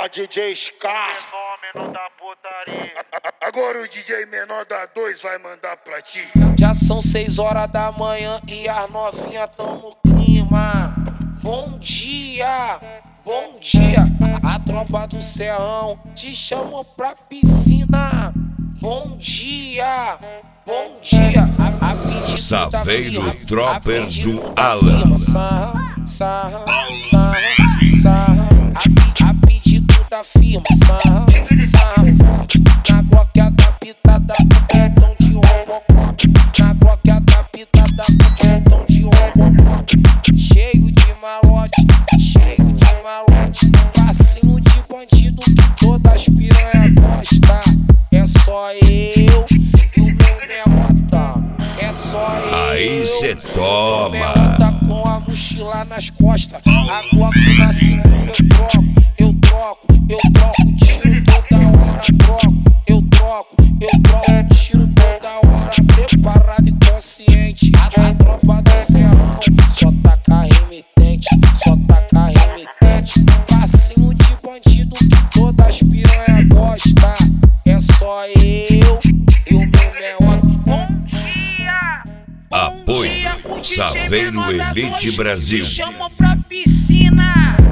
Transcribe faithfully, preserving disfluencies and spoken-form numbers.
A D J Scar. Fenômeno da putaria. Agora o D J menor da dois vai mandar pra ti. Já são seis horas da manhã e as novinhas tão no clima. Bom dia, bom dia. A tropa do Serrão te chamou pra piscina. Bom dia, bom dia. A, a pedido Saveiro da firma, Tropper a pedido do da Alan. firma. Sarra, sarra, sarra, sarra. A, a pedido da firma. Sarra, sarra forte. Na Glock adaptada com cartão de Robocop. Na Glock adaptada com cartão de Robocop. Cheio de malote, cheio de malote. Passinho de bandido que todas as piranha gosta. É só eu e o meu Melota. É só eu. Aí cê e o toma. Melota com a mochila nas costas. A Glock na cintura eu troco, eu troco, eu troco tiro toda hora, troco, eu troco, eu troco tiro toda hora, preparado e consciente. A tropa do Serrão só taca remitente, só taca remitente. Passinho de bandido que todas as piranha gosta. É só eu e o meu Melota. Bom dia. Apoio Saveiro Elite Brasil. Chama pra piscina.